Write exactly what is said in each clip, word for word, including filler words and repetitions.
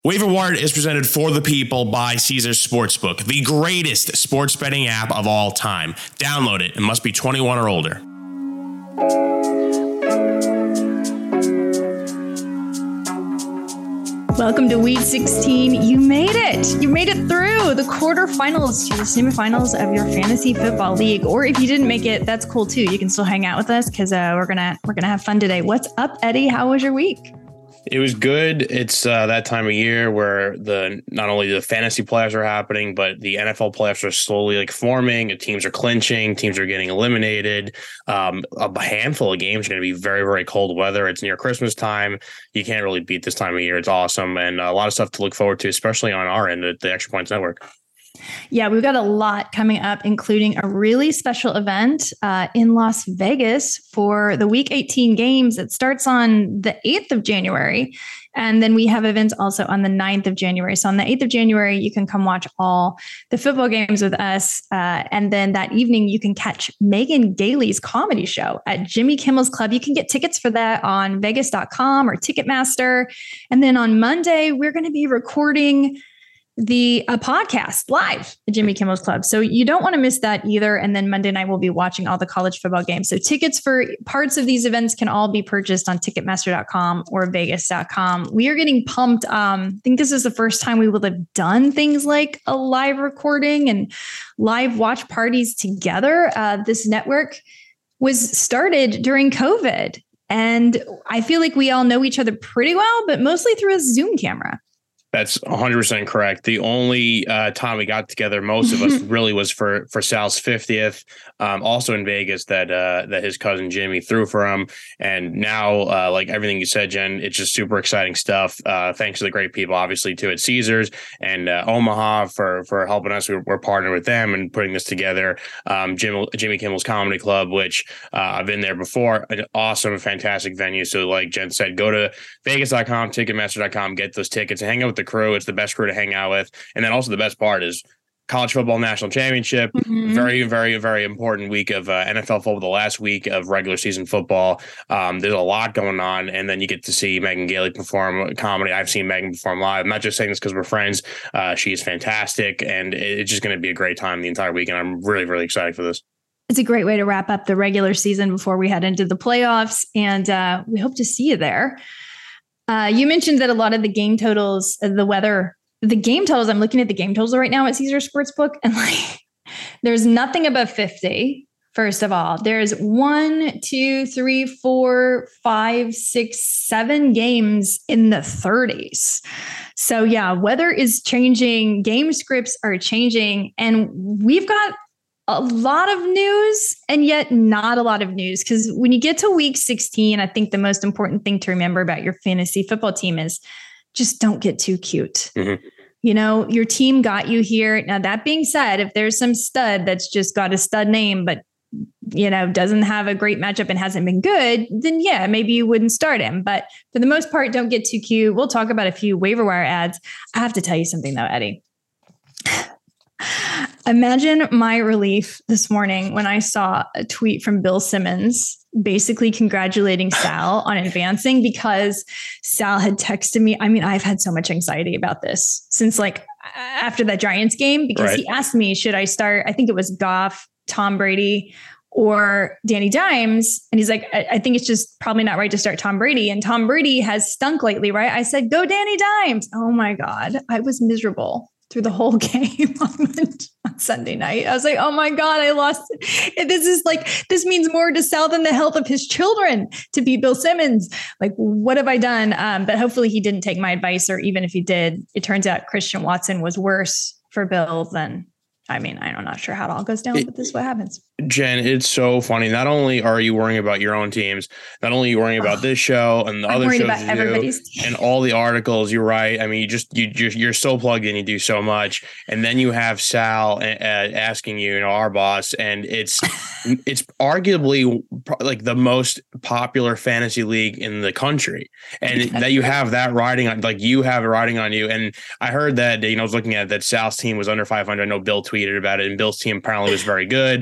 Waiver Wire is presented for the people by Caesars Sportsbook, the greatest sports betting app of all time. Download it. It must be twenty-one or older. Welcome to Week sixteen. You made it. You made it through the quarterfinals to the semifinals of your fantasy football league. Or if you didn't make it, that's cool too. You can still hang out with us because uh, we're gonna we're gonna have fun today. What's up, Eddie? How was your week? It was good. It's uh, that time of year where the not only the fantasy playoffs are happening, but the N F L playoffs are slowly like forming. Teams are clinching. Teams are getting eliminated. Um, a handful of games are going to be very, very cold weather. It's near Christmas time. You can't really beat this time of year. It's awesome. And a lot of stuff to look forward to, especially on our end at the Extra Points Network. Yeah, we've got a lot coming up, including a really special event uh, in Las Vegas for the Week eighteen games. It starts on the eighth of January. And then we have events also on the ninth of January. So on the eighth of January, you can come watch all the football games with us. Uh, and then that evening, you can catch Megan Gailey's comedy show at Jimmy Kimmel's Club. You can get tickets for that on vegas dot com or Ticketmaster. And then on Monday, we're going to be recording the a podcast live at Jimmy Kimmel's Club. So you don't want to miss that either. And then Monday night, we'll be watching all the college football games. So tickets for parts of these events can all be purchased on Ticketmaster dot com or vegas dot com. We are getting pumped. Um, I think this is the first time we will have done things like a live recording and live watch parties together. Uh, this network was started during COVID. And I feel like we all know each other pretty well, but mostly through a Zoom camera. That's one hundred percent correct. The only uh, time we got together, most of us, really was for for Sal's fiftieth, um, also in Vegas, that uh, that his cousin Jimmy threw for him. And now, uh, like everything you said, Jen, it's just super exciting stuff. Uh, thanks to the great people, obviously, too, at Caesars and uh, Omaha for for helping us. We're, we're partnered with them and putting this together. Um, Jim, Jimmy Kimmel's Comedy Club, which uh, I've been there before. An awesome, fantastic venue. So like Jen said, go to vegas dot com, Ticketmaster dot com, get those tickets and hang out with the crew. It's the best crew to hang out with. And then also the best part is college football national championship. Mm-hmm. Very, very, very important week of uh, N F L football, the last week of regular season football. Um, there's a lot going on. And then you get to see Megan Gailey perform comedy. I've seen Megan perform live. I'm not just saying this because we're friends. Uh, she is fantastic. And it's just going to be a great time the entire week. And I'm really, really excited for this. It's a great way to wrap up the regular season before we head into the playoffs. And uh, we hope to see you there. Uh, you mentioned that a lot of the game totals, uh, the weather, the game totals, I'm looking at the game totals right now at Caesars Sportsbook, and like, there's nothing above fifty. First of all, there's one, two, three, four, five, six, seven games in the thirties. So yeah, weather is changing. Game scripts are changing, and we've got a lot of news and yet not a lot of news. Because when you get to week sixteen, I think the most important thing to remember about your fantasy football team is just don't get too cute. Mm-hmm. You know, your team got you here. Now, that being said, if there's some stud that's just got a stud name, but, you know, doesn't have a great matchup and hasn't been good, then yeah, maybe you wouldn't start him. But for the most part, don't get too cute. We'll talk about a few waiver wire ads. I have to tell you something though, Eddie. Imagine my relief this morning when I saw a tweet from Bill Simmons basically congratulating Sal on advancing, because Sal had texted me. I mean, I've had so much anxiety about this since like after that Giants game, because right. He asked me, should I start? I think it was Goff, Tom Brady, or Danny Dimes. And he's like, I, I think it's just probably not right to start Tom Brady. And Tom Brady has stunk lately, right? I said, go Danny Dimes. Oh my God. I was miserable through the whole game on, on Sunday night. I was like, oh my God, I lost it. This is like, this means more to Sal than the health of his children to beat Bill Simmons. Like, what have I done? Um, but hopefully he didn't take my advice, or even if he did, it turns out Christian Watson was worse for Bill than, I mean, I'm not sure how it all goes down, but this is what happens. Jen, it's so funny. Not only are you worrying about your own teams, not only are you worrying about this show and the I'm other worried shows about you everybody's do, and all the articles. You're right. I mean, you just you just you're so plugged in. You do so much, and then you have Sal uh, asking you, you know, our boss, and it's it's arguably like the most popular fantasy league in the country, and that you have that riding on, like you have it riding on you. And I heard that, you know, I was looking at that Sal's team was under five hundred. I know Bill tweeted about it, and Bill's team apparently was very good. Bill had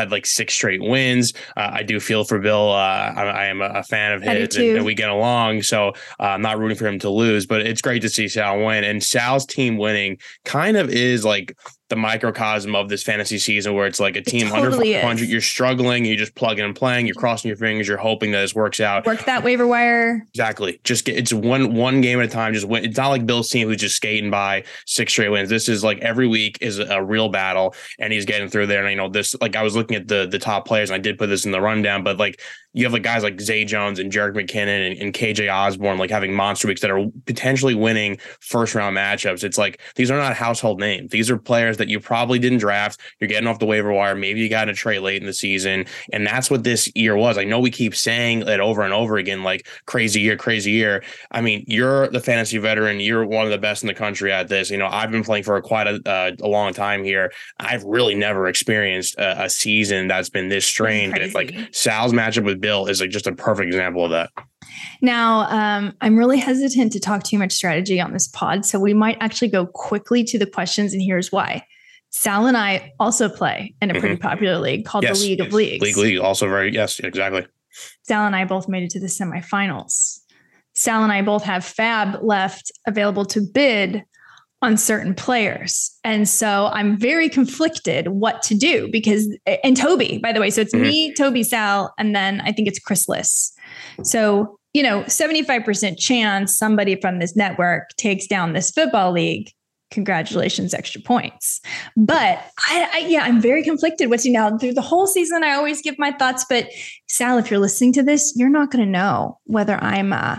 had like six straight wins. Uh, I do feel for Bill. Uh, I, I am a, a fan of his, and, and we get along. So uh, I'm not rooting for him to lose, but it's great to see Sal win. And Sal's team winning kind of is like the microcosm of this fantasy season, where it's like a team totally under five hundred, you're struggling, you're just plugging and playing, you're crossing your fingers, you're hoping that this works out. Work that waiver wire. Exactly. Just get, it's one one game at a time. Just win. It's not like Bill's team who's just skating by six straight wins. This is like every week is a real battle, and he's getting through there. And you know this, like I was looking at the the top players, and I did put this in the rundown, but like you have like guys like Zay Jones and Jerick McKinnon and, and K J Osborne like having monster weeks that are potentially winning first round matchups. It's like these are not household names. These are players that you probably didn't draft. You're getting off the waiver wire. Maybe you got in a trade late in the season, and that's what this year was. I know we keep saying it over and over again, like crazy year, crazy year. I mean, you're the fantasy veteran. You're one of the best in the country at this. You know, I've been playing for quite a, uh, a long time here. I've really never experienced a, a season that's been this strange. It's like Sal's matchup with Bill is like just a perfect example of that. Now, um, I'm really hesitant to talk too much strategy on this pod, so we might actually go quickly to the questions, and here's why. Sal and I also play in a pretty mm-hmm. popular league called yes, the League of Leagues. League League, also very, yes, exactly. Sal and I both made it to the semifinals. Sal and I both have Fab left available to bid on certain players. And so I'm very conflicted what to do because, and Toby, by the way, so it's mm-hmm. me, Toby, Sal, and then I think it's Chris Liss. So, you know, seventy-five percent chance somebody from this network takes down this football league. Congratulations, extra points. But I, I yeah, I'm very conflicted what to now. Through the whole season, I always give my thoughts. But Sal, if you're listening to this, you're not going to know whether I'm uh,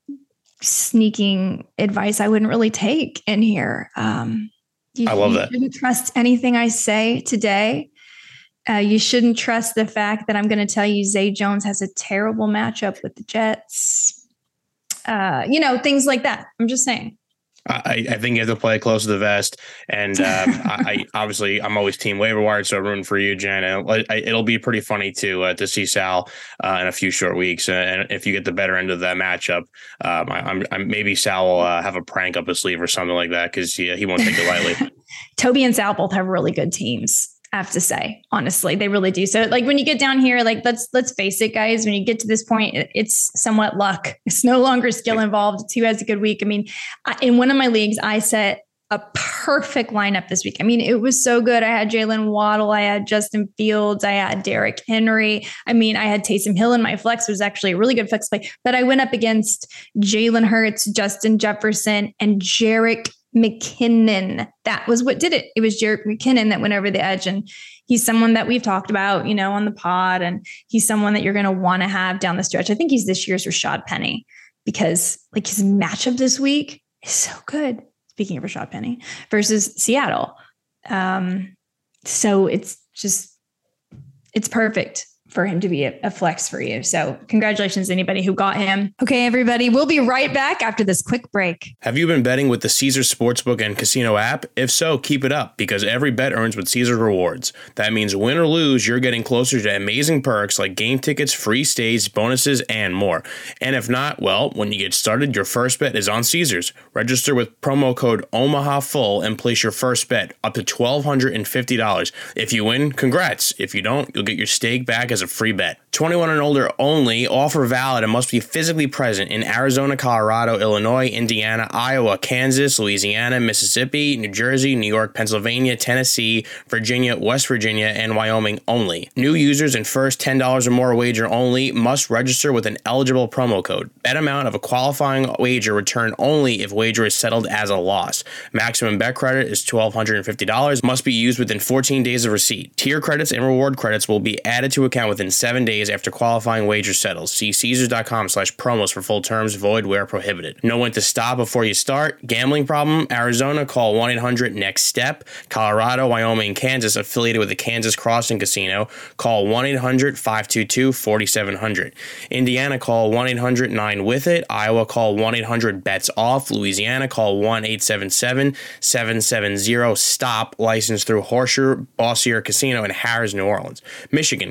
sneaking advice I wouldn't really take in here. Um, you, I love you that. Shouldn't trust anything I say today. Uh, you shouldn't trust the fact that I'm going to tell you Zay Jones has a terrible matchup with the Jets. Uh, you know, things like that. I'm just saying. I, I think you have to play close to the vest, and um, I, I obviously I'm always team waiver wired, so I'm rooting for you, Jen. And it, it'll be pretty funny to uh, to see Sal uh, in a few short weeks, and if you get the better end of that matchup, um, I, I'm, I'm maybe Sal will uh, have a prank up his sleeve or something like that because he, he won't take it lightly. Toby and Sal both have really good teams. I have to say, honestly, they really do. So like when you get down here, like let's, let's face it, guys, when you get to this point, it's somewhat luck. It's no longer skill involved. It's who has a good week. I mean, I, in one of my leagues, I set a perfect lineup this week. I mean, it was so good. I had Jalen Waddle. I had Justin Fields. I had Derrick Henry. I mean, I had Taysom Hill in my flex. It was actually a really good flex play, but I went up against Jalen Hurts, Justin Jefferson, and Jerick McKinnon. That was what did it. It was Jerick McKinnon that went over the edge. And he's someone that we've talked about, you know, on the pod. And he's someone that you're going to want to have down the stretch. I think he's this year's Rashad Penny because like his matchup this week is so good. Speaking of Rashad Penny versus Seattle. Um, so it's just, it's perfect for him to be a, a flex for you. So congratulations to anybody who got him. Okay, everybody, we'll be right back after this quick break. Have you been betting with the Caesars Sportsbook and Casino app? If so, keep it up because every bet earns with Caesars Rewards. That means win or lose, you're getting closer to amazing perks like game tickets, free stays, bonuses, and more. And if not, well, when you get started, your first bet is on Caesars. Register with promo code OMAHAFULL and place your first bet up to one thousand two hundred fifty dollars. If you win, congrats. If you don't, you'll get your stake back as a free bet. twenty-one and older only. Offer valid and must be physically present in Arizona, Colorado, Illinois, Indiana, Iowa, Kansas, Louisiana, Mississippi, New Jersey, New York, Pennsylvania, Tennessee, Virginia, West Virginia, and Wyoming only. New users and first ten dollars or more wager only must register with an eligible promo code. Bet amount of a qualifying wager returned only if wager is settled as a loss. Maximum bet credit is one thousand two hundred fifty dollars. Must be used within fourteen days of receipt. Tier credits and reward credits will be added to account within seven days after qualifying wager settles. See Caesars.com slash promos for full terms. Void where prohibited. Know when to stop before you start. Gambling problem? Arizona, call one eight hundred next step. Colorado, Wyoming, Kansas, affiliated with the Kansas Crossing Casino, call one eight hundred five two two four seven zero zero. Indiana, call one eight hundred nine with it. Iowa, call one eight hundred bets off. Louisiana, call one eight seven seven seven seven zero stop. Licensed through Horseshoe, Bossier Casino, and Harrah's, New Orleans. Michigan, call one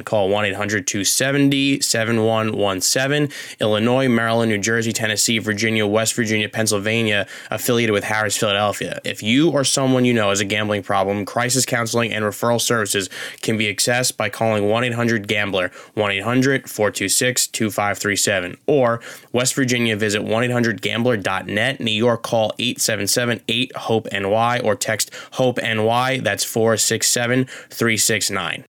one eight hundred two seven zero seven one one seven. Illinois, Maryland, New Jersey, Tennessee, Virginia, West Virginia, Pennsylvania, affiliated with Harris Philadelphia. If you or someone you know has a gambling problem, crisis counseling and referral services can be accessed by calling one eight hundred gambler, one eight hundred four two six two five three seven. Or West Virginia, visit one eight hundred gambler dot net. New York, call eight seven seven eight hope N Y or text HOPE-NY. That's four six seven three six nine.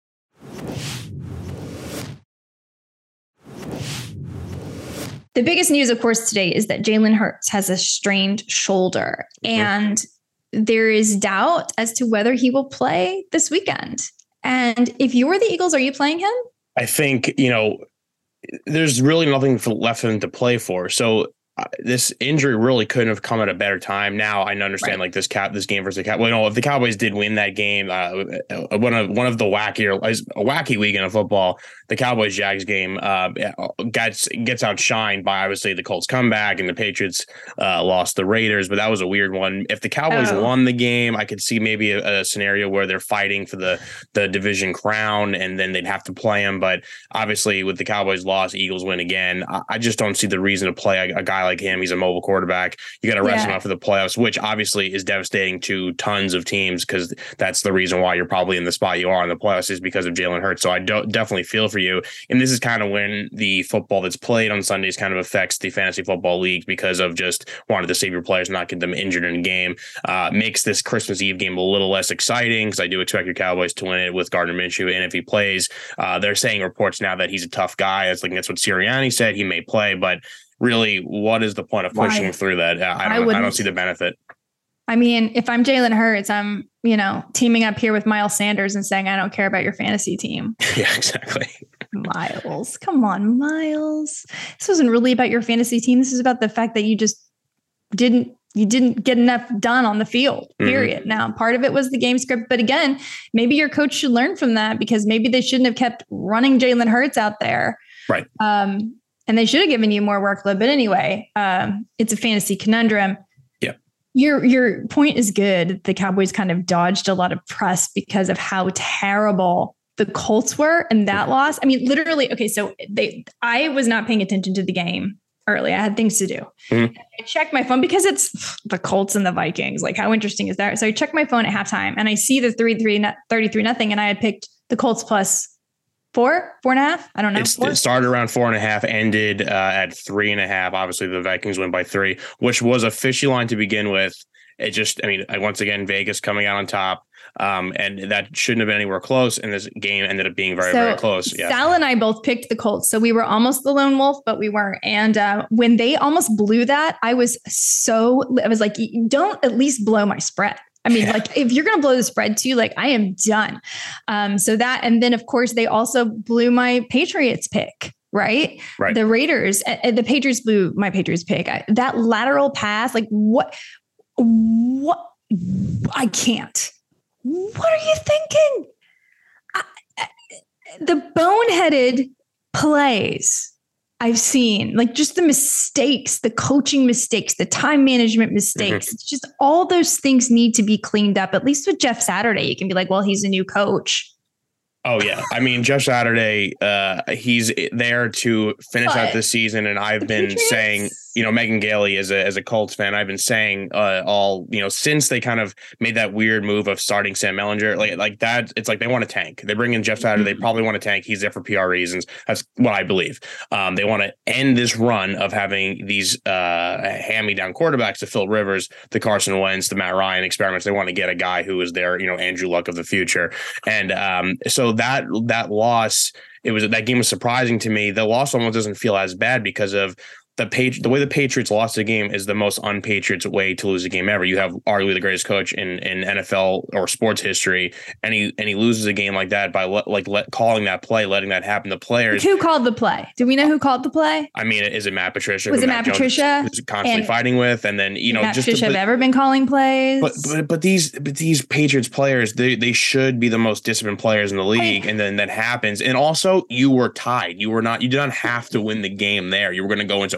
The biggest news, of course, today is that Jalen Hurts has a strained shoulder, and there is doubt as to whether he will play this weekend. And if you were the Eagles, are you playing him? I think, you know, there's really nothing for, left for them to play for. So uh, this injury really couldn't have come at a better time. Now I understand right. like this cap, this game versus the Cowboys. Well, no, if the Cowboys did win that game, uh, one of one of the wackier, a wacky weekend of football, the Cowboys Jags game uh, gets gets outshined by obviously the Colts comeback, and the Patriots uh, lost the Raiders. But that was a weird one. If the Cowboys oh. won the game, I could see maybe a, a scenario where they're fighting for the the division crown, and then they'd have to play them. But obviously, with the Cowboys loss, Eagles win again. I, I just don't see the reason to play a, a guy like him. He's a mobile quarterback. You got to rest yeah. him out for the playoffs, which obviously is devastating to tons of teams, because that's the reason why you're probably in the spot you are in the playoffs, is because of Jalen Hurts. So I don't definitely feel for you. And this is kind of when the football that's played on Sundays kind of affects the fantasy football leagues, because of just wanting to save your players, not get them injured in a game. Uh, makes this Christmas Eve game a little less exciting, because I do expect your Cowboys to win it with Gardner Minshew. And if he plays, uh, they're saying reports now that he's a tough guy. It's like, that's what Sirianni said. He may play, but really, what is the point of pushing Why? him through that? I don't, I, I don't see the benefit. I mean, if I'm Jalen Hurts, I'm, you know, teaming up here with Miles Sanders and saying, I don't care about your fantasy team. Yeah, exactly. Miles, come on, Miles. This wasn't really about your fantasy team. This is about the fact that you just didn't, you didn't get enough done on the field, period. Mm-hmm. Now, part of it was the game script, but again, maybe your coach should learn from that, because maybe they shouldn't have kept running Jalen Hurts out there. Right. Um, and they should have given you more workload. But anyway, um, it's a fantasy conundrum. Yeah. Your your point is good. The Cowboys kind of dodged a lot of press because of how terrible the Colts were in that loss. I mean, literally, okay, so they I was not paying attention to the game early. I had things to do. Mm-hmm. I checked my phone because it's the Colts and the Vikings. Like, how interesting is that? So I checked my phone at halftime and I see the three three thirty-three nothing, and I had picked the Colts plus Four, four and a half. I don't know. It's, it started around four and a half, ended uh, at three and a half. Obviously, the Vikings win by three, which was a fishy line to begin with. It just, I mean, once again, Vegas coming out on top, um, and that shouldn't have been anywhere close. And this game ended up being very, so very close. Yeah. Sal and I both picked the Colts, so we were almost the lone wolf, but we weren't. And uh, when they almost blew that, I was so, I was like, don't at least blow my spread. I mean, like, if you're going to blow the spread too, like, I am done. Um, so that, and then of course they also blew my Patriots pick, right? Right. The Raiders, uh, the Patriots blew my Patriots pick. I, that lateral pass, like what, what, I can't. What are you thinking? I, I, the boneheaded plays I've seen, like, just the mistakes, the coaching mistakes, the time management mistakes. Mm-hmm. It's just all those things need to be cleaned up. At least with Jeff Saturday, you can be like, well, he's a new coach. Oh, yeah. I mean, Jeff Saturday, uh, he's there to finish but out this season. And I've been Patriots. saying, you know, Megan Gailey, as a as a Colts fan, I've been saying uh, all, you know, since they kind of made that weird move of starting Sam Mellinger, like like that. It's like they want to tank. They bring in Jeff Saturday. Mm-hmm. They probably want to tank. He's there for P R reasons. That's what I believe. Um, they want to end this run of having these uh, hand-me-down quarterbacks, to Phil Rivers, the Carson Wentz, the Matt Ryan experiments. They want to get a guy who is their, you know, Andrew Luck of the future. And um, so that that loss, it was that game was surprising to me. The loss almost doesn't feel as bad because of the page, the way the Patriots lost the game is the most un-Patriots way to lose a game ever. You have arguably the greatest coach in, in N F L or sports history, and he and he loses a game like that by le- like let, calling that play, letting that happen. The players. Who called the play? Do we know who called the play? I mean, is it Matt Patricia? Was it Matt, Matt Patricia? Is constantly and fighting with, and then you know, Matt just Patricia to, have ever been calling plays? But but but these but these Patriots players, they they should be the most disciplined players in the league, I, and then that happens. And also, you were tied. You were not. You did not have to win the game there. You were going to go into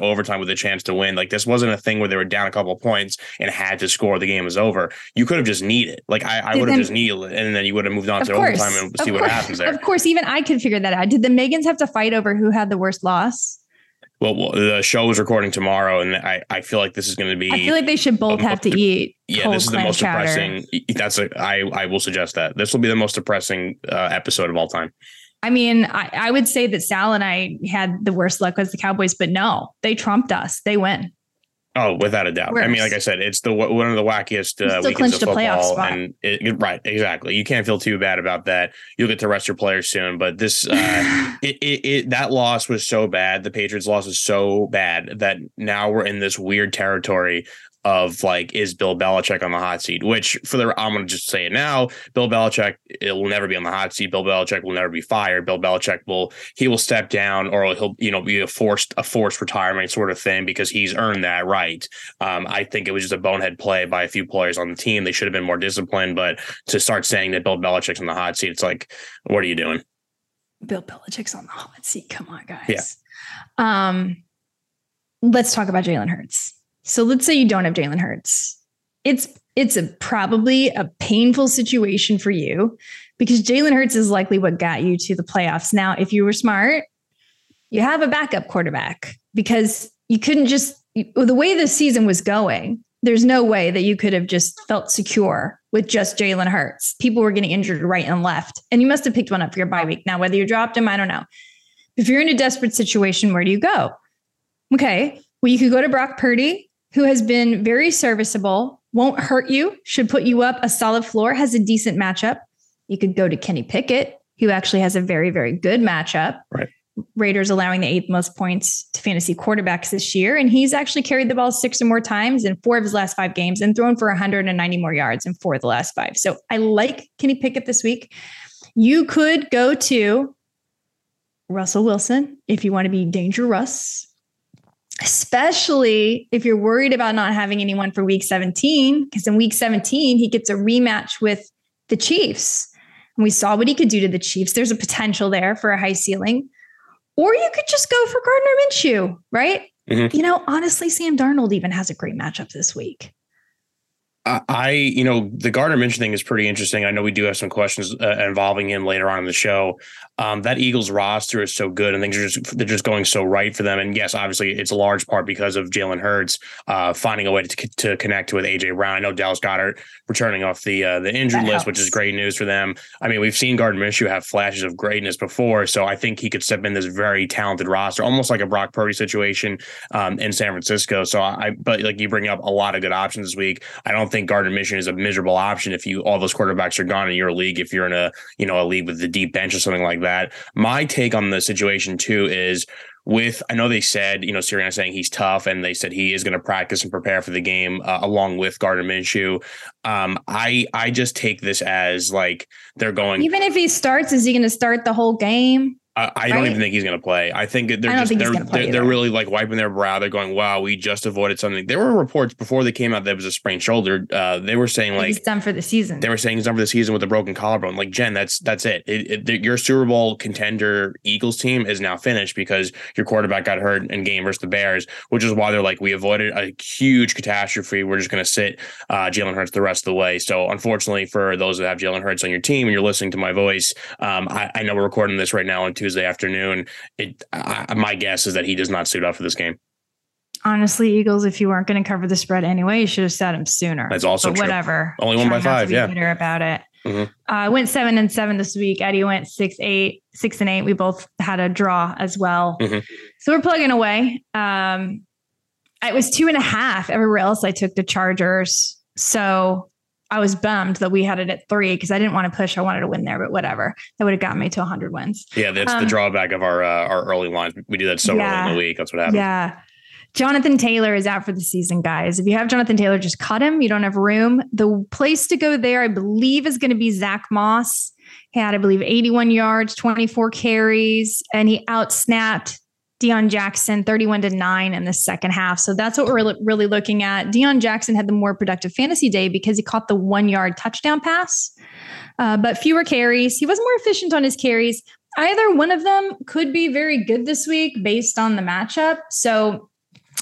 overtime with a chance to win. Like, this wasn't a thing where they were down a couple of points and had to score. The game was over. You could have just needed, like, I, I would have just needed it, and then you would have moved on to course, overtime and see what course, happens there. Of course, even I could figure that out. Did the Megans have to fight over who had the worst loss? Well, the show is recording tomorrow, and I, I feel like this is going to be. I feel like they should both have to eat. Yeah, this is the most chowder. depressing. That's a. I I will suggest that this will be the most depressing uh, episode of all time. I mean, I, I would say that Sal and I had the worst luck as the Cowboys, but no, they trumped us. They win. Oh, without a doubt. Worse. I mean, like I said, it's the one of the wackiest uh, weekends of football, and it, right, exactly. You can't feel too bad about that. You'll get to rest your players soon, but this, uh, it, it, it, that loss was so bad. The Patriots loss is so bad that now we're in this weird territory of like, is Bill Belichick on the hot seat? Which for the, I'm going to just say it now, Bill Belichick, it will never be on the hot seat. Bill Belichick will never be fired. Bill Belichick will, he will step down, or he'll, you know, be a forced, a forced retirement sort of thing, because he's earned that right. Um, I think it was just a bonehead play by a few players on the team. They should have been more disciplined, but to start saying that Bill Belichick's on the hot seat, it's like, what are you doing? Bill Belichick's on the hot seat. Come on, guys. Yeah. Um, let's talk about Jalen Hurts. So let's say you don't have Jalen Hurts. It's it's a probably a painful situation for you, because Jalen Hurts is likely what got you to the playoffs. Now, if you were smart, you have a backup quarterback, because you couldn't just, the way the season was going, there's no way that you could have just felt secure with just Jalen Hurts. People were getting injured right and left, and you must have picked one up for your bye week. Now, whether you dropped him, I don't know. If you're in a desperate situation, where do you go? Okay, well, you could go to Brock Purdy, who has been very serviceable, won't hurt you, should put you up a solid floor, has a decent matchup. You could go to Kenny Pickett, who actually has a very, very good matchup. Right. Raiders allowing the eighth most points to fantasy quarterbacks this year. And he's actually carried the ball six or more times in four of his last five games and thrown for one hundred ninety more yards in four of the last five. So I like Kenny Pickett this week. You could go to Russell Wilson if you want to be dangerous, especially if you're worried about not having anyone for week seventeen, because in week seventeen, he gets a rematch with the Chiefs. And we saw what he could do to the Chiefs. There's a potential there for a high ceiling. Or you could just go for Gardner Minshew, right? Mm-hmm. You know, honestly, Sam Darnold even has a great matchup this week. I, you know, the Gardner Minshew thing is pretty interesting. I know we do have some questions uh, involving him later on in the show. Um, that Eagles roster is so good, and things are just, they're just going so right for them. And yes, obviously it's a large part because of Jalen Hurts uh, finding a way to, to connect with A J Brown. I know Dallas Goedert returning off the uh, the injured that list, helps. Which is great news for them. I mean, we've seen Gardner Minshew have flashes of greatness before, so I think he could step in this very talented roster, almost like a Brock Purdy situation um, in San Francisco. So I, but like you bring up a lot of good options this week. I don't think Gardner Minshew is a miserable option if you all those quarterbacks are gone in your league. If you're in a you know a league with the deep bench or something like that. My take on the situation too is with, I know they said, you know, Sirianni saying he's tough, and they said he is going to practice and prepare for the game uh, along with Gardner Minshew. Um, I I just take this as like they're going. Even if he starts, is he going to start the whole game? I, I right? don't even think he's going to play. I think they're I just think they're they're, they're really like wiping their brow. They're going, "Wow, we just avoided something." There were reports before they came out that it was a sprained shoulder. Uh, they were saying like he's done for the season. They were saying he's done for the season with a broken collarbone. Like, Jen, that's that's it. It, it. Your Super Bowl contender Eagles team is now finished because your quarterback got hurt in game versus the Bears, which is why they're like, we avoided a huge catastrophe. We're just going to sit uh, Jalen Hurts the rest of the way. So unfortunately for those that have Jalen Hurts on your team and you're listening to my voice, um, I, I know we're recording this right now on Tuesday afternoon. It, I, my guess is that he does not suit up for this game. Honestly, Eagles, if you weren't going to cover the spread anyway, you should have sat him sooner. That's also but true. Whatever. Only one by five. Yeah. Bitter about it. Mm-hmm. I uh, went seven and seven this week. Eddie went six, eight, six and eight. We both had a draw as well. Mm-hmm. So we're plugging away. Um, it was two and a half. Everywhere else I took the Chargers. So I was bummed that we had it at three because I didn't want to push. I wanted to win there, but whatever. That would have got me to one hundred wins. Yeah, that's um, the drawback of our uh, our early lines. We do that so yeah, early in the week. That's what happens. Yeah. Jonathan Taylor is out for the season, guys. If you have Jonathan Taylor, just cut him. You don't have room. The place to go there, I believe, is going to be Zach Moss. He had, I believe, eighty-one yards, twenty-four carries, and he outsnapped Deion Jackson thirty-one to nine in the second half. So that's what we're really looking at. Deion Jackson had the more productive fantasy day because he caught the one yard touchdown pass, uh, but fewer carries. He was more efficient on his carries. Either one of them could be very good this week based on the matchup. So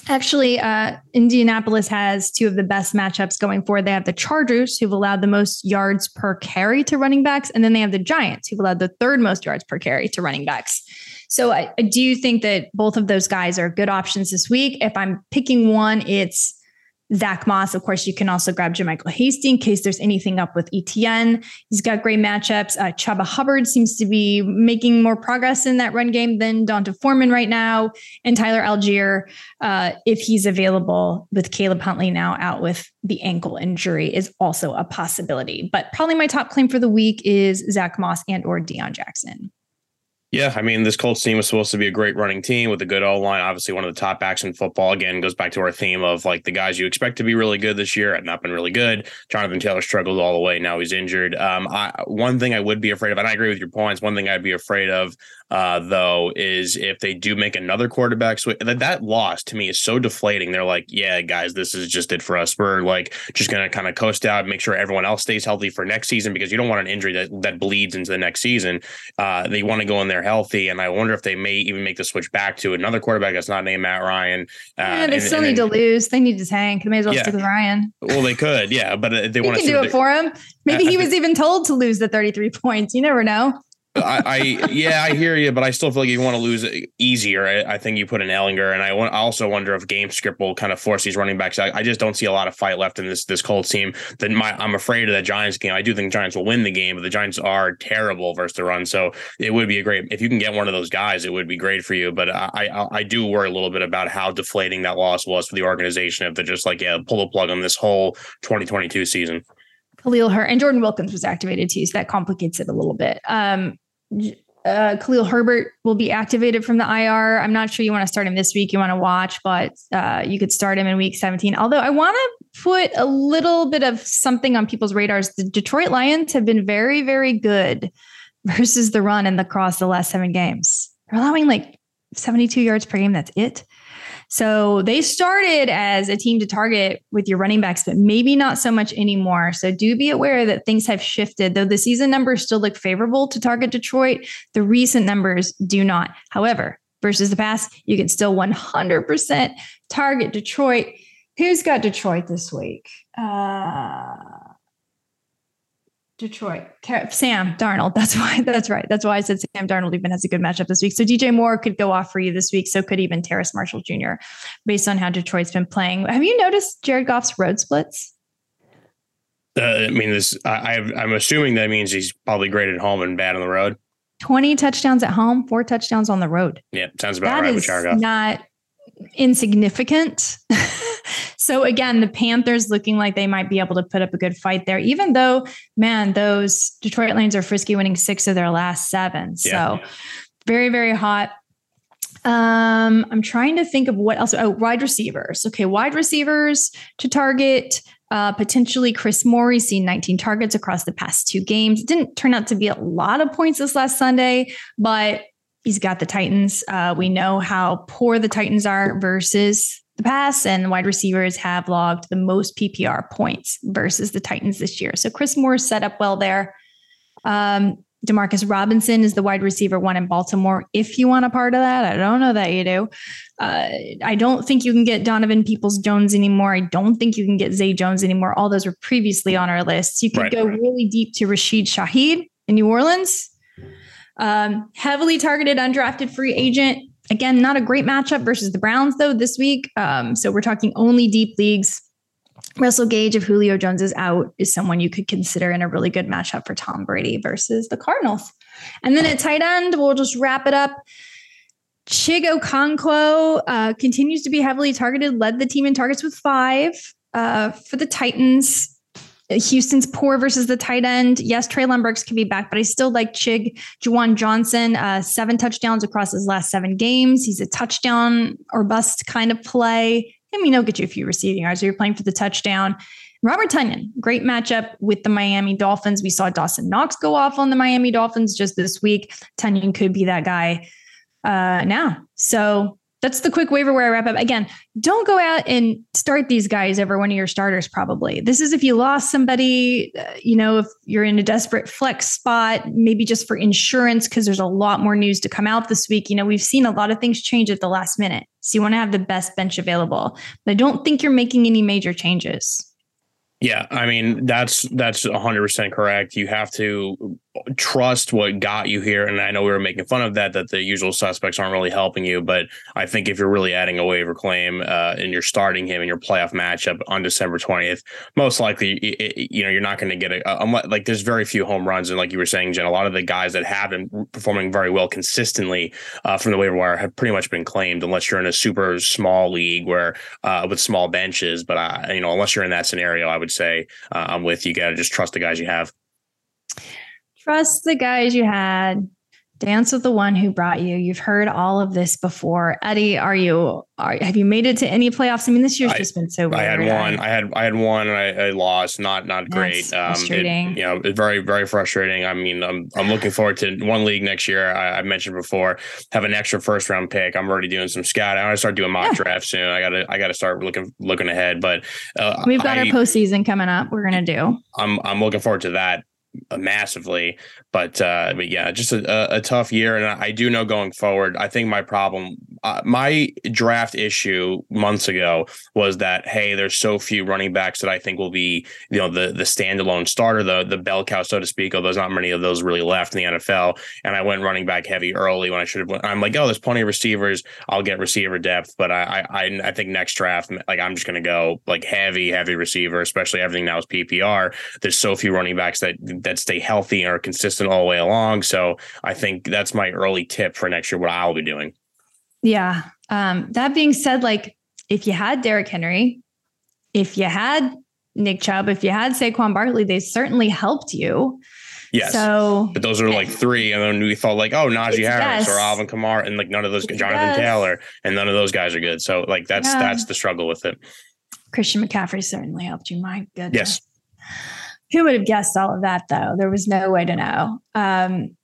Actually, uh, Indianapolis has two of the best matchups going forward. They have the Chargers, who've allowed the most yards per carry to running backs, and then they have the Giants, who've allowed the third most yards per carry to running backs. So I, I do think that both of those guys are good options this week. If I'm picking one, it's Zach Moss. Of course, you can also grab JaMycal Hasty in case there's anything up with E T N. He's got great matchups. Uh, Chuba Hubbard seems to be making more progress in that run game than Donta Foreman right now. And Tyler Algier, uh, if he's available with Caleb Huntley now out with the ankle injury, is also a possibility. But probably my top claim for the week is Zach Moss and or Deion Jackson. Yeah, I mean, this Colts team was supposed to be a great running team with a good O-line. Obviously, one of the top backs in football. Again, goes back to our theme of like the guys you expect to be really good this year have not been really good. Jonathan Taylor struggled all the way. Now he's injured. Um, I, one thing I would be afraid of, and I agree with your points, one thing I'd be afraid of, uh, though, is if they do make another quarterback switch. That, that loss to me is so deflating. They're like, yeah, guys, this is just it for us. We're like just going to kind of coast out, make sure everyone else stays healthy for next season, because you don't want an injury that, that bleeds into the next season. Uh, they want to go in there healthy, and I wonder if they may even make the switch back to another quarterback that's not named Matt Ryan. Uh, yeah, they and, still and need then, to lose. They need to tank. They may as well yeah. stick with Ryan. Well, they could, yeah, but they want to do it for him. Maybe he was even told to lose the thirty-three points. You never know. I, I yeah, I hear you, but I still feel like you want to lose it easier. I, I think you put in Ellinger, and I, want, I also wonder if game script will kind of force these running backs. I, I just don't see a lot of fight left in this this Colts team. That my I'm afraid of that Giants game. I do think Giants will win the game, but the Giants are terrible versus the run. So it would be a great if you can get one of those guys. It would be great for you. But I I, I do worry a little bit about how deflating that loss was for the organization if they're just like yeah pull the plug on this whole twenty twenty-two season. Khalil Herbert and Jordan Wilkins was activated too, so that complicates it a little bit. Um, Uh, Khalil Herbert will be activated from the I R. I'm not sure you want to start him this week. You want to watch, but uh, you could start him in week seventeen. Although I want to put a little bit of something on people's radars. The Detroit Lions have been very, very good versus the run and the cross the last seven games. They're allowing like seventy-two yards per game. That's it. So they started as a team to target with your running backs, but maybe not so much anymore. So do be aware that things have shifted. Though the season numbers still look favorable to target Detroit, the recent numbers do not. However, versus the past, you can still one hundred percent target Detroit. Who's got Detroit this week? Uh, Detroit. Sam Darnold. That's why. That's right. That's why I said Sam Darnold even has a good matchup this week. So D J Moore could go off for you this week. So could even Terrace Marshall Junior based on how Detroit's been playing. Have you noticed Jared Goff's road splits? Uh, I mean, this. I, I'm assuming that means he's probably great at home and bad on the road. twenty touchdowns at home, four touchdowns on the road. Yeah, sounds about that right is with Jared Goff. Not insignificant. So again, the Panthers looking like they might be able to put up a good fight there, even though, man, those Detroit Lions are frisky, winning six of their last seven. So yeah. very, very hot. Um, I'm trying to think of what else. Oh, wide receivers. Okay, wide receivers to target. Uh, potentially Chris Moore. He's seen nineteen targets across the past two games. It didn't turn out to be a lot of points this last Sunday, but he's got the Titans. Uh, we know how poor the Titans are versus the pass, and wide receivers have logged the most P P R points versus the Titans this year. So Chris Moore set up well there. Um, Demarcus Robinson is the wide receiver one in Baltimore. If you want a part of that, I don't know that you do. Uh, I don't think you can get Donovan Peoples-Jones anymore. I don't think you can get Zay Jones anymore. All those were previously on our list. You could right. go really deep to Rashid Shaheed in New Orleans. Um, heavily targeted undrafted free agent. Again, not a great matchup versus the Browns, though, this week. Um, so we're talking only deep leagues. Russell Gage, if Julio Jones is out, is someone you could consider in a really good matchup for Tom Brady versus the Cardinals. And then at tight end, we'll just wrap it up. Chig Okonkwo uh, continues to be heavily targeted, led the team in targets with five uh, for the Titans. Houston's poor versus the tight end. Yes, Treylon Burks can be back, but I still like Chig. Juwan Johnson, uh, seven touchdowns across his last seven games. He's a touchdown or bust kind of play. I mean, he'll get you a few receiving yards. So you're playing for the touchdown. Robert Tonyan, great matchup with the Miami Dolphins. We saw Dawson Knox go off on the Miami Dolphins just this week. Tonyan could be that guy uh, now. So That's the quick waiver wire wrap up. Again, don't go out and start these guys over one of your starters. Probably this is if you lost somebody, uh, you know, if you're in a desperate flex spot, maybe just for insurance, because there's a lot more news to come out this week. You know, we've seen a lot of things change at the last minute. So you want to have the best bench available, but I don't think you're making any major changes. Yeah, I mean, that's that's one hundred percent correct. You have to trust what got you here. And I know we were making fun of that, that the usual suspects aren't really helping you. But I think if you're really adding a waiver claim uh, and you're starting him in your playoff matchup on December twentieth, most likely, it, you know, you're not going to get a, a, like there's very few home runs. And like you were saying, Jen, a lot of the guys that have been performing very well consistently uh, from the waiver wire have pretty much been claimed, unless you're in a super small league where uh, with small benches. But, uh, you know, unless you're in that scenario, I would say uh, I'm with you. You got to just trust the guys you have. Trust the guys you had. Dance with the one who brought you. You've heard all of this before. Eddie, are you, are, have you made it to any playoffs? I mean, this year's I, just been so weird. I had one. I had I had one and I, I lost. Not not great. Um, frustrating. It, you know, it's very, very frustrating. I mean, I'm I'm looking forward to one league next year. I, I mentioned before, have an extra first round pick. I'm already doing some scouting. I want to start doing mock yeah. drafts soon. I gotta I gotta start looking looking ahead. But uh, we've got I, our postseason coming up. We're gonna do. I'm I'm looking forward to that. Massively, but uh, but yeah, just a, a tough year, and I do know going forward. I think my problem, uh, my draft issue months ago was that hey, there's so few running backs that I think will be, you know, the the standalone starter, the the bell cow, so to speak. Although there's not many of those really left in the N F L, and I went running back heavy early when I should have. Went, I'm like, oh, there's plenty of receivers. I'll get receiver depth, but I I I think next draft, like I'm just gonna go like heavy heavy receiver, especially everything now is P P R. There's so few running backs that. that stay healthy and are consistent all the way along. So I think that's my early tip for next year, what I'll be doing. Yeah. Um, that being said, like if you had Derrick Henry, if you had Nick Chubb, if you had Saquon Barkley, they certainly helped you. Yes. So, but those are like three. And then we thought like, oh, Najee Harris yes. or Alvin Kamara, and like none of those, it's Jonathan yes. Taylor, and none of those guys are good. So like, that's, yeah. that's the struggle with it. Christian McCaffrey certainly helped you. My goodness. Yes. Who would have guessed all of that, though? There was no way to know. Um,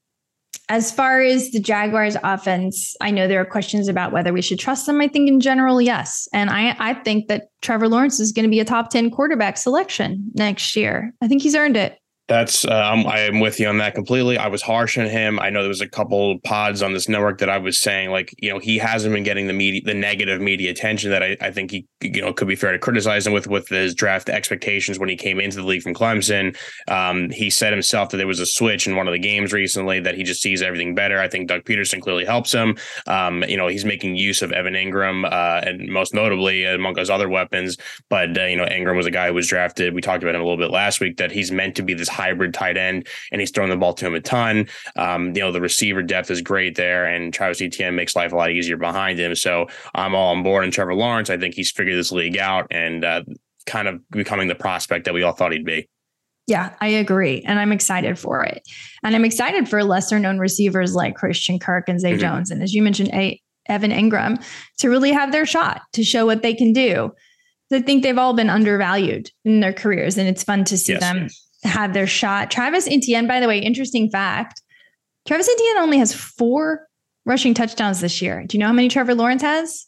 as far as the Jaguars offense, I know there are questions about whether we should trust them. I think in general, yes. And I, I think that Trevor Lawrence is going to be a top ten quarterback selection next year. I think he's earned it. That's um, I am with you on that completely. I was harsh on him. I know there was a couple pods on this network that I was saying like, you know, he hasn't been getting the media, the negative media attention that I, I think he, you know, could be fair to criticize him with, with his draft expectations when he came into the league from Clemson. Um, he said himself that there was a switch in one of the games recently that he just sees everything better. I think Doug Peterson clearly helps him. Um, you know, he's making use of Evan Ingram uh, and most notably among his other weapons. But, uh, you know, Ingram was a guy who was drafted. We talked about him a little bit last week that he's meant to be this hybrid tight end, and he's throwing the ball to him a ton. Um, you know, the receiver depth is great there, and Travis Etienne makes life a lot easier behind him. So I'm all on board. And Trevor Lawrence, I think he's figured this league out and uh, kind of becoming the prospect that we all thought he'd be. Yeah, I agree. And I'm excited for it. And I'm excited for lesser known receivers like Christian Kirk and Zay mm-hmm. Jones. And as you mentioned, a- Evan Ingram to really have their shot to show what they can do. I think they've all been undervalued in their careers, and it's fun to see yes. them have their shot. Travis Etienne, by the way, interesting fact. Travis Etienne only has four rushing touchdowns this year. Do you know how many Trevor Lawrence has?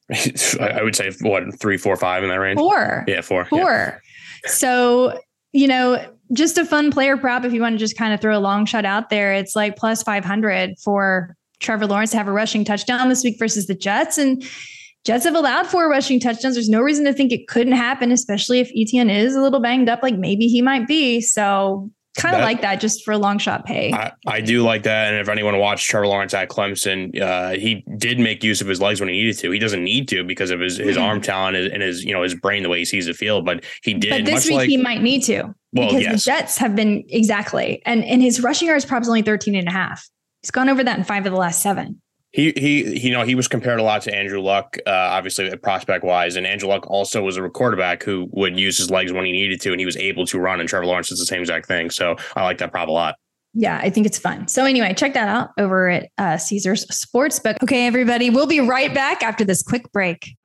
I would say what, three, four, five in that range? Four. Yeah, four. Four. Yeah. So, you know, just a fun player prop if you want to just kind of throw a long shot out there. It's like plus five hundred for Trevor Lawrence to have a rushing touchdown this week versus the Jets. And Jets have allowed four rushing touchdowns. There's no reason to think it couldn't happen, especially if Etienne is a little banged up, like maybe he might be. So kind of like that just for a long shot pay. I, I do like that. And if anyone watched Trevor Lawrence at Clemson, uh, he did make use of his legs when he needed to. He doesn't need to because of his, his mm-hmm. arm talent and his, you know, his brain, the way he sees the field, but he did. But this much week like, he might need to well, because yes. the Jets have been exactly. And, and his rushing yards prop is only thirteen and a half. He's gone over that in five of the last seven. He, he, you know, he was compared a lot to Andrew Luck, uh, obviously prospect wise. And Andrew Luck also was a quarterback who would use his legs when he needed to, and he was able to run. And Trevor Lawrence is the same exact thing. So I like that prop a lot. Yeah, I think it's fun. So anyway, check that out over at uh, Caesars Sportsbook. Okay, everybody, we'll be right back after this quick break.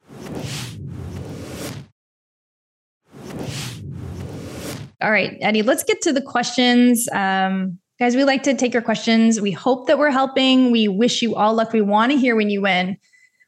All right, Eddie, let's get to the questions. Um, Guys, we like to take your questions. We hope that we're helping. We wish you all luck. We want to hear when you win.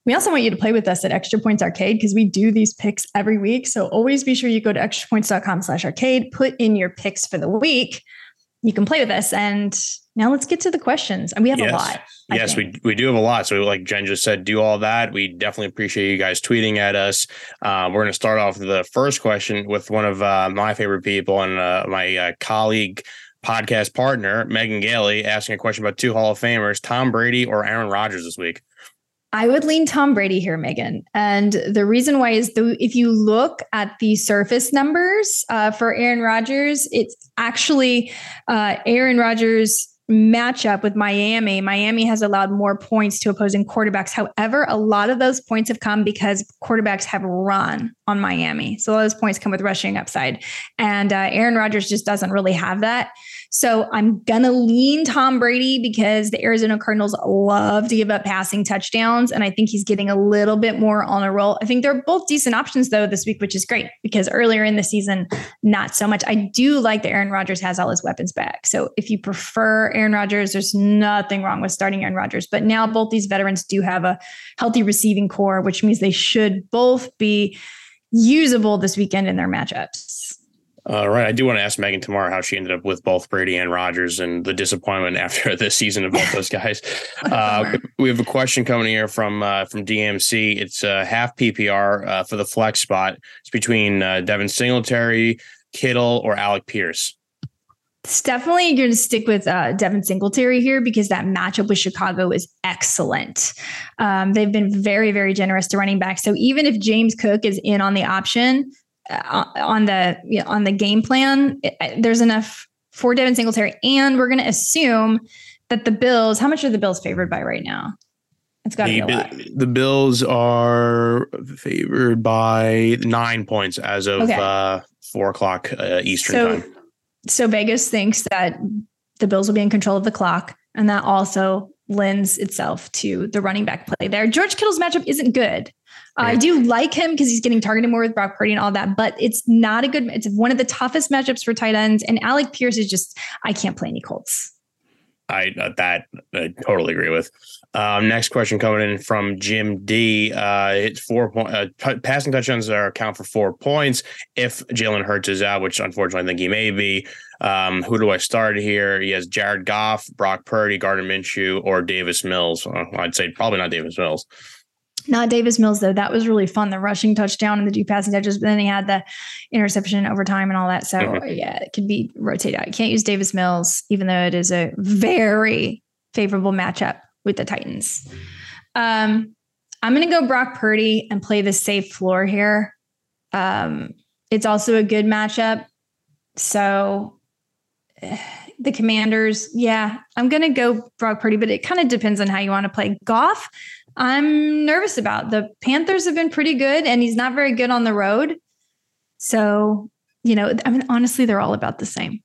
We also want you to play with us at Extra Points Arcade because we do these picks every week. So always be sure you go to extrapoints.com slash arcade, put in your picks for the week. You can play with us. And now let's get to the questions. And we have yes. a lot. I yes, think. we we do have a lot. So like Jen just said, do all that. We definitely appreciate you guys tweeting at us. Uh, we're going to start off with the first question with one of uh, my favorite people and uh, my uh, colleague, podcast partner, Megan Gailey, asking a question about two Hall of Famers, Tom Brady or Aaron Rodgers this week. I would lean Tom Brady here, Megan. And the reason why is the, if you look at the surface numbers uh, for Aaron Rodgers, it's actually uh, Aaron Rodgers' matchup with Miami. Miami has allowed more points to opposing quarterbacks. However, a lot of those points have come because quarterbacks have run on Miami. So those points come with rushing upside. And uh, Aaron Rodgers just doesn't really have that. So I'm going to lean Tom Brady because the Arizona Cardinals love to give up passing touchdowns. And I think he's getting a little bit more on a roll. I think they're both decent options, though, this week, which is great because earlier in the season, not so much. I do like that Aaron Rodgers has all his weapons back. So if you prefer Aaron Rodgers, there's nothing wrong with starting Aaron Rodgers. But now both these veterans do have a healthy receiving core, which means they should both be usable this weekend in their matchups. All right. I do want to ask Megan tomorrow how she ended up with both Brady and Rodgers and the disappointment after this season of both those guys. Uh, we have a question coming here from uh, from D M C. It's uh, half P P R uh, for the flex spot. It's between uh, Devin Singletary, Kittle, or Alec Pierce. It's definitely going to stick with uh, Devin Singletary here because that matchup with Chicago is excellent. Um, they've been very, very generous to running back. So even if James Cook is in on the option, Uh, on the you know, on the game plan, it, there's enough for Devin Singletary, and we're going to assume that the Bills. How much are the Bills favored by right now? It's got to be a lot. The Bills are favored by nine points as of okay. uh, four o'clock uh, Eastern so, time. So Vegas thinks that the Bills will be in control of the clock, and that also lends itself to the running back play there. George Kittle's matchup isn't good. Uh, I do like him because he's getting targeted more with Brock Purdy and all that, but it's not a good, it's one of the toughest matchups for tight ends. And Alec Pierce is just, I can't play any Colts. I, uh, that I totally agree with. Um, next question coming in from Jim D. Uh, it's four point, uh, t- passing touchdowns are account for four points. If Jalen Hurts is out, which unfortunately I think he may be, um, who do I start here? He has Jared Goff, Brock Purdy, Gardner Minshew, or Davis Mills. Uh, I'd say probably not Davis Mills. Not Davis Mills, though. That was really fun. The rushing touchdown and the two passing touches, but then he had the interception in overtime and all that. So, mm-hmm. yeah, it could be rotated out. You can't use Davis Mills, even though it is a very favorable matchup with the Titans. Um, I'm going to go Brock Purdy and play the safe floor here. Um, it's also a good matchup. So, uh, the Commanders, yeah, I'm going to go Brock Purdy, but it kind of depends on how you want to play. Goff, I'm nervous about. The Panthers have been pretty good, and he's not very good on the road. So, you know, I mean, honestly, they're all about the same.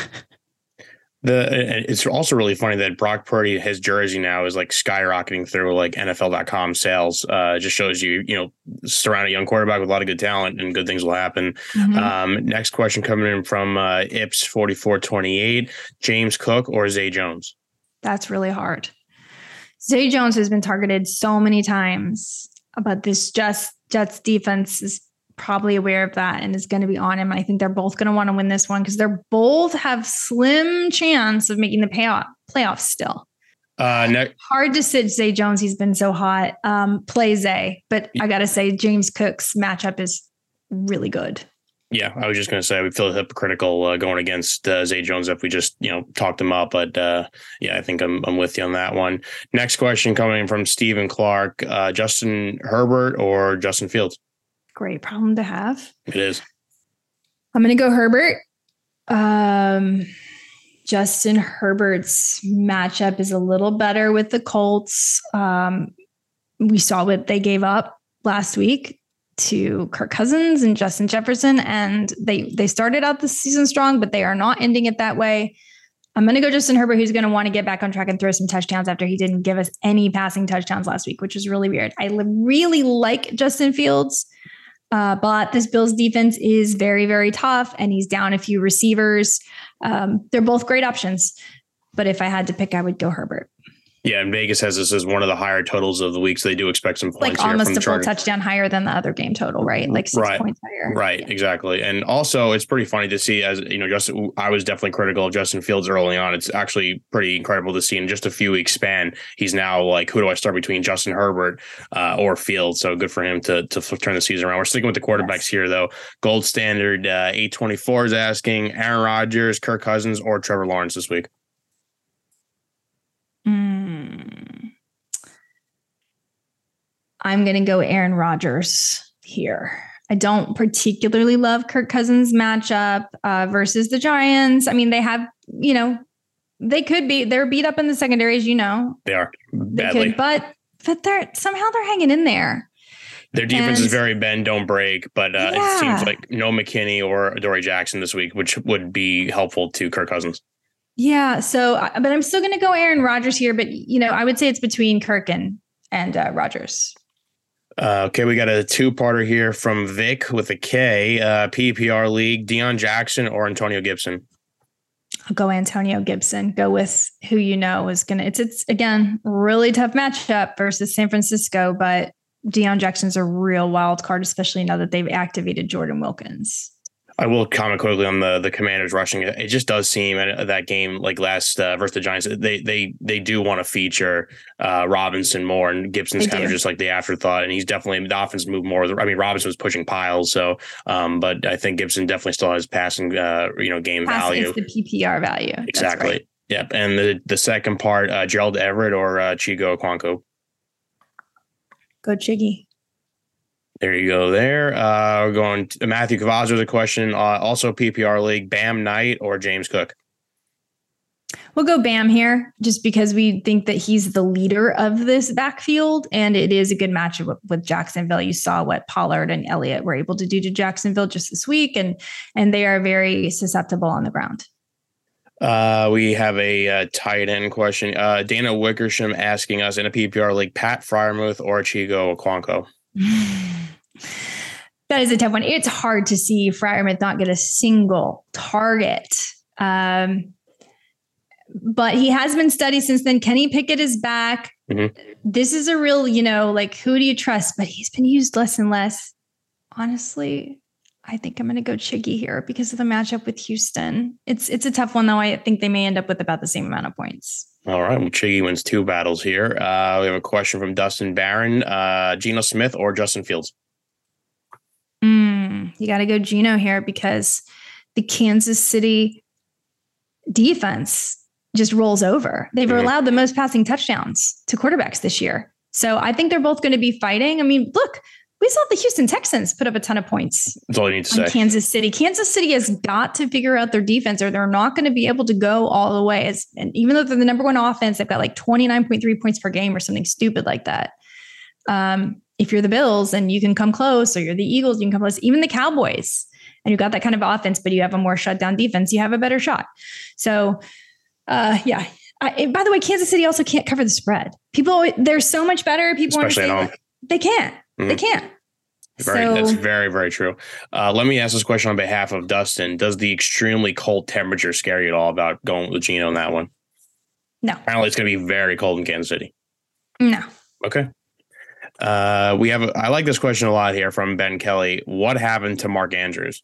The it's also really funny that Brock Purdy, his jersey now is like skyrocketing through like N F L dot com sales. Uh, it just shows you, you know, surround a young quarterback with a lot of good talent and good things will happen. Mm-hmm. Um, next question coming in from uh, Ips forty-four twenty-eight, James Cook or Zay Jones? That's really hard. Zay Jones has been targeted so many times, but this just Jets defense is probably aware of that and is going to be on him. I think they're both going to want to win this one because they're both have slim chance of making the payoff playoffs still. Uh, ne- Hard to sit Zay Jones. He's been so hot. Um, play Zay, but I got to say James Cook's matchup is really good. Yeah, I was just going to say we feel hypocritical uh, going against uh, Zay Jones if we just, you know, talked him up. But uh, yeah, I think I'm I'm with you on that one. Next question coming from Stephen Clark, uh, Justin Herbert or Justin Fields? Great problem to have. It is. I'm going to go Herbert. Um, Justin Herbert's matchup is a little better with the Colts. Um, we saw what they gave up last week to Kirk Cousins and Justin Jefferson, and they they started out the season strong, but they are not ending it that way. I'm going to go Justin Herbert, who's going to want to get back on track and throw some touchdowns after he didn't give us any passing touchdowns last week, which is really weird. I really like Justin Fields, uh, but this Bills defense is very, very tough, and he's down a few receivers. Um, they're both great options, but if I had to pick, I would go Herbert. Yeah, and Vegas has this as one of the higher totals of the week, so they do expect some points. Like almost here from a full touchdown higher than the other game total, right? Like six right. points higher. Right, yeah. Exactly. And also, it's pretty funny to see, as you know, Justin, I was definitely critical of Justin Fields early on. It's actually pretty incredible to see in just a few weeks span. He's now like, who do I start between Justin Herbert uh, or Fields? So good for him to to turn the season around. We're sticking with the quarterbacks yes. here, though. Gold Standard uh, eight twenty-four is asking Aaron Rodgers, Kirk Cousins, or Trevor Lawrence this week. Mm. I'm going to go Aaron Rodgers here. I don't particularly love Kirk Cousins' matchup uh, versus the Giants. I mean, they have, you know, they could be, they're beat up in the secondary, as you know. They are badly. They could, but but they're somehow they're hanging in there. Their defense and, is very bend, don't break, but uh, yeah. it seems like no McKinney or Dory Jackson this week, which would be helpful to Kirk Cousins. Yeah. So, but I'm still going to go Aaron Rodgers here, but you know, I would say it's between Kirk and and uh, Rodgers. Uh, okay, we got a two-parter here from Vic with a K, uh, P P R League, Deion Jackson or Antonio Gibson? I'll go Antonio Gibson. Go with who you know is going to, it's, it's again, really tough matchup versus San Francisco, but Deion Jackson's a real wild card, especially now that they've activated Jordan Wilkins. I will comment quickly on the the Commanders rushing. It just does seem at that game, like last uh, versus the Giants, they they they do want to feature uh, Robinson more, and Gibson's they kind do. of just like the afterthought. And he's definitely the offense moved more. I mean, Robinson was pushing piles, so um, but I think Gibson definitely still has passing, uh, you know, game Pass value. It's the P P R value. Exactly. Right. Yep. And the the second part, uh, Gerald Everett or uh, Chigo Okonkwo. Go Chiggy. There you go there. Uh, we're going to Matthew Cavazzo with a question. Uh, also P P R League, Bam Knight or James Cook? We'll go Bam here just because we think that he's the leader of this backfield, and it is a good matchup with Jacksonville. You saw what Pollard and Elliott were able to do to Jacksonville just this week, and and they are very susceptible on the ground. Uh, we have a uh, tight end question. Uh, Dana Wickersham asking us in a P P R League, Pat Freiermuth or Chigo Okonkwo? That is a tough one. It's hard to see Freiermuth not get a single target. Um, but he has been studied since then. Kenny Pickett is back. Mm-hmm. This is a real, you know, like, who do you trust? But he's been used less and less. Honestly, I think I'm going to go Chiggy here because of the matchup with Houston. It's it's a tough one, though. I think they may end up with about the same amount of points. All right. Well, Chiggy wins two battles here. Uh, we have a question from Dustin Barron. Uh, Geno Smith or Justin Fields? Mm, you got to go Geno here because the Kansas City defense just rolls over. They've mm-hmm. allowed the most passing touchdowns to quarterbacks this year. So I think they're both going to be fighting. I mean, look, we saw the Houston Texans put up a ton of points. That's all you need to say. Kansas City. Kansas City has got to figure out their defense or they're not going to be able to go all the way. As, and even though they're the number one offense, they've got like twenty-nine point three points per game or something stupid like that. Um, if you're the Bills and you can come close, or you're the Eagles, you can come close, even the Cowboys, and you've got that kind of offense, but you have a more shutdown defense, you have a better shot. So, uh, yeah. I, by the way, Kansas City also can't cover the spread. People, they're so much better. People Especially understand like, they can't. Mm-hmm. They can't. Very, so, that's very, very true. Uh, let me ask this question on behalf of Dustin. Does the extremely cold temperature scare you at all about going with Geno on that one? No. Apparently, it's going to be very cold in Kansas City. No. Okay. Uh, we have. A, I like this question a lot here from Ben Kelly. What happened to Mark Andrews?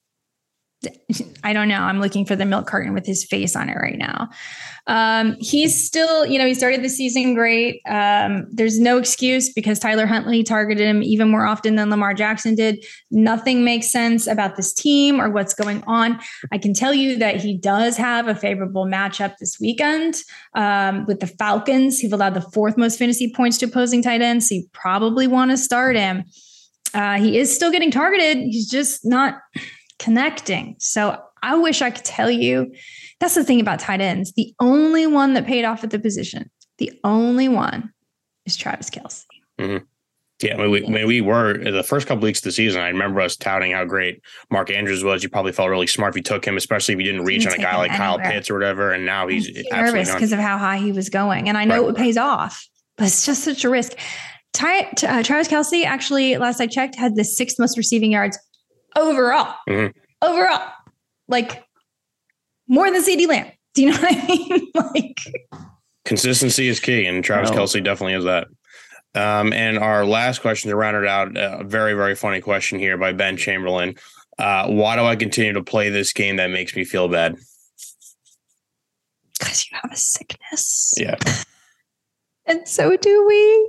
I don't know. I'm looking for the milk carton with his face on it right now. Um, he's still, you know, he started the season great. Um, there's no excuse because Tyler Huntley targeted him even more often than Lamar Jackson did. Nothing makes sense about this team or what's going on. I can tell you that he does have a favorable matchup this weekend um, with the Falcons. He's allowed the fourth most fantasy points to opposing tight ends. So you probably want to start him. Uh, he is still getting targeted. He's just not connecting. So I wish I could tell you. That's the thing about tight ends. The only one that paid off at the position, the only one is Travis Kelce. Mm-hmm. Yeah, when we, when we were the first couple weeks of the season, I remember us touting how great Mark Andrews was. You probably felt really smart if you took him, especially if you didn't reach on a guy like Kyle Pitts or whatever. And now he's nervous because of how high he was going. And I know right. it pays off, but it's just such a risk. Ty, uh, Travis Kelce actually, last I checked, had the sixth most receiving yards overall. Mm-hmm. Overall, like more than CeeDee Lamb. Do you know what I mean? Like, Consistency is key, and Travis Oh. Kelce definitely is that. Um, and our last question to round it out, a very, very funny question here by Ben Chamberlain. Uh, why do I continue to play this game that makes me feel bad? Because you have a sickness. Yeah. And so do we.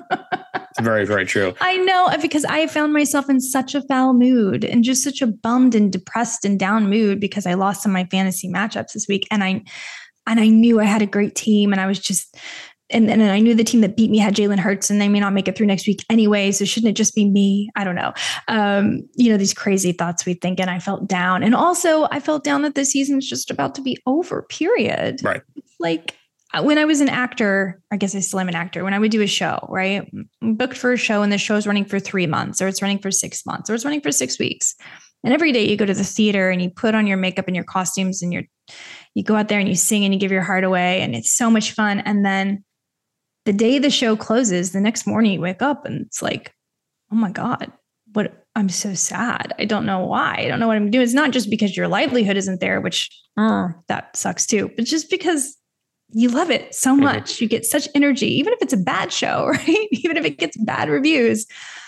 It's very, very true. I know, because I found myself in such a foul mood and just such a bummed and depressed and down mood because I lost some of my fantasy matchups this week. And I and I knew I had a great team, and I was just and then I knew the team that beat me had Jalen Hurts, and they may not make it through next week anyway. So shouldn't it just be me? I don't know. Um, you know, these crazy thoughts we think, and I felt down. And also I felt down that the season's just about to be over, period. Right. Like when I was an actor, I guess I still am an actor, when I would do a show, right? I'm booked for a show and the show is running for three months or it's running for six months or it's running for six weeks. And every day you go to the theater and you put on your makeup and your costumes and you're, you go out there and you sing and you give your heart away, and it's so much fun. And then the day the show closes, the next morning you wake up and it's like, oh my God, what I'm so sad. I don't know why. I don't know what I'm doing. It's not just because your livelihood isn't there, which uh, that sucks too, but just because you love it so much. Mm-hmm. You get such energy, even if it's a bad show, right? Even if it gets bad reviews.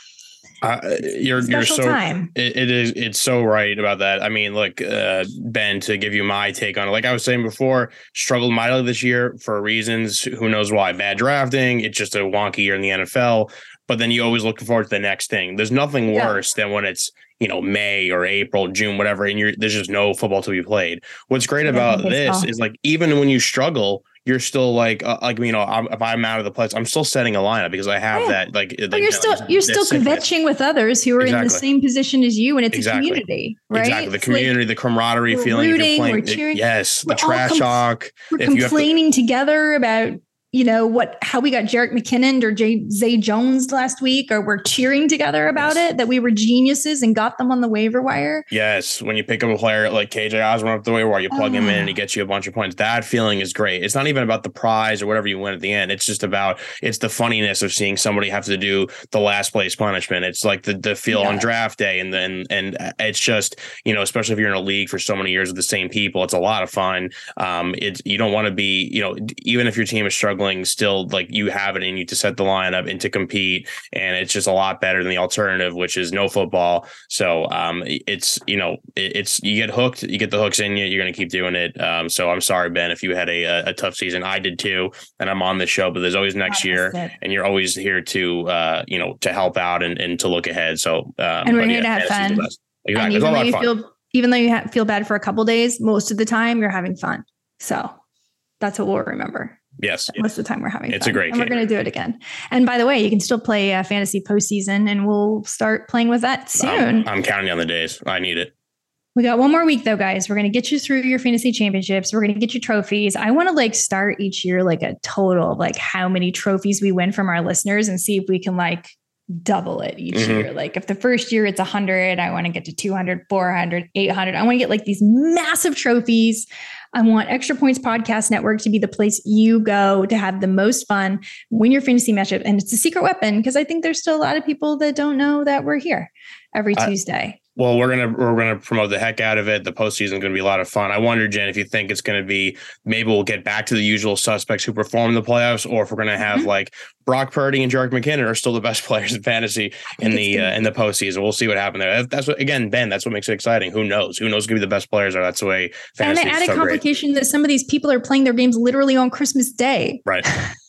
Uh, you're you're so time. It, it is it's so right about that. I mean, look, uh, Ben, to give you my take on it, like I was saying before, struggled mightily this year for reasons. Who knows why? Bad drafting. It's just a wonky year in the N F L. But then you always look forward to the next thing. There's nothing yeah. worse than when it's, you know, May or April, June, whatever, and you're there's just no football to be played. What's great yeah, about this is like even when you struggle, you're still like, uh, like you know, I'm, if I'm out of the place, I'm still setting a lineup because I have oh, yeah. that. Like, but like you're still you're still kvetching with others who are exactly. in the same position as you, and it's exactly. a community, right? Exactly, the community, like, the camaraderie we're feeling. Rooting, if you're playing, we're cheering. It, yes, we're the trash com- talk. We're if complaining to- together about. You know what? How we got Jerick McKinnon or Jay, Zay Jones last week, or we're cheering together about yes. it. That we were geniuses and got them on the waiver wire. Yes, when you pick up a player like K J Osborne up the waiver wire, you plug oh. him in and he gets you a bunch of points. That feeling is great. It's not even about the prize or whatever you win at the end. It's just about it's the funniness of seeing somebody have to do the last place punishment. It's like the the feel yeah. on draft day, and then and, and it's just you know, especially if you're in a league for so many years with the same people, it's a lot of fun. Um, it's you don't want to be you know even if your team is struggling. Still, like you have it in you to set the lineup and to compete, and it's just a lot better than the alternative, which is no football. So um, it's you know it, it's you get hooked, you get the hooks in you, you're going to keep doing it. Um, so I'm sorry, Ben, if you had a, a, a tough season. I did too, and I'm on this show, but there's always next year, and you're always here to uh, you know to help out and, and to look ahead. So um, and we're here yeah, to have fun. Exactly, and even though you fun. feel even though you ha- feel bad for a couple days, most of the time you're having fun. So that's what we'll remember. Yes. Most of the time we're having it's fun. a great and game. We're going to do it again. And by the way, you can still play uh, fantasy postseason, and we'll start playing with that soon. I'm, I'm counting on the days. I need it. We got one more week though, guys. We're going to get you through your fantasy championships. We're going to get you trophies. I want to like start each year, like a total of like how many trophies we win from our listeners, and see if we can like double it each mm-hmm. year. Like if the first year it's a hundred, I want to get to two hundred, four hundred, eight hundred. I want to get like these massive trophies. I want Extra Points Podcast Network to be the place you go to have the most fun, win your fantasy matchup. And it's a secret weapon because I think there's still a lot of people that don't know that we're here every I, Tuesday. Well, we're gonna we're gonna promote the heck out of it. The postseason is gonna be a lot of fun. I wonder, Jen, if you think it's gonna be maybe we'll get back to the usual suspects who perform in the playoffs, or if we're gonna have mm-hmm. like Brock Purdy and Jerick McKinnon are still the best players in fantasy in the uh, in the postseason. We'll see what happens there. That's what again, Ben. That's what makes it exciting. Who knows? Who knows who gonna be the best players are? That's the way fantasy. And the is added so complication great. that some of these people are playing their games literally on Christmas Day. Right.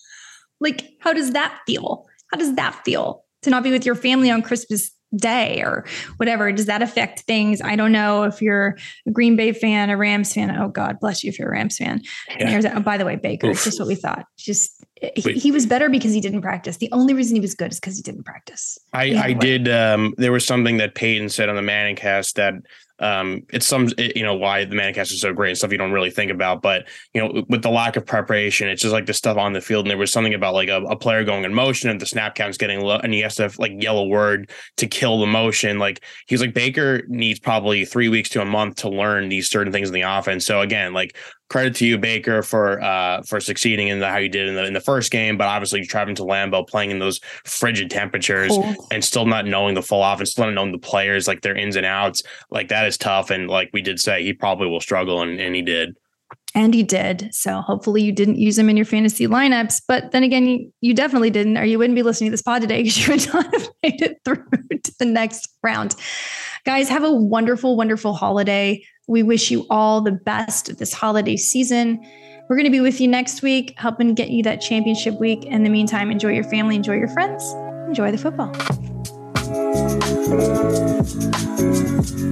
Like, how does that feel? How does that feel to not be with your family on Christmas Day or whatever? Does that affect things? I don't know if you're a Green Bay fan, a Rams fan. Oh, God bless you if you're a Rams fan. Yeah. And oh, by the way, Baker, Oof. Just what we thought. Just he, he was better because he didn't practice. The only reason he was good is because he didn't practice. I, I did. Um, there was something that Peyton said on the Manning cast that Um, it's some, it, you know, why the Manicast is so great and stuff you don't really think about, but you know, with the lack of preparation, it's just like the stuff on the field. And there was something about like a, a player going in motion and the snap count's getting low and he has to like yell a word to kill the motion. Like he's like, Baker needs probably three weeks to a month to learn these certain things in the offense. So again, like credit to you, Baker, for uh, for succeeding in the, how you did in the in the first game, but obviously traveling to Lambeau, playing in those frigid temperatures, cool. and still not knowing the full offense, still not knowing the players, like their ins and outs, like that is tough. And like we did say, he probably will struggle, and, and he did. And you did. So hopefully you didn't use them in your fantasy lineups. But then again, you, you definitely didn't, or you wouldn't be listening to this pod today because you would not have made it through to the next round. Guys, have a wonderful, wonderful holiday. We wish you all the best this holiday season. We're going to be with you next week, helping get you that championship week. In the meantime, enjoy your family, enjoy your friends, enjoy the football.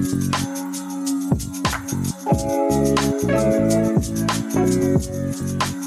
Thank you.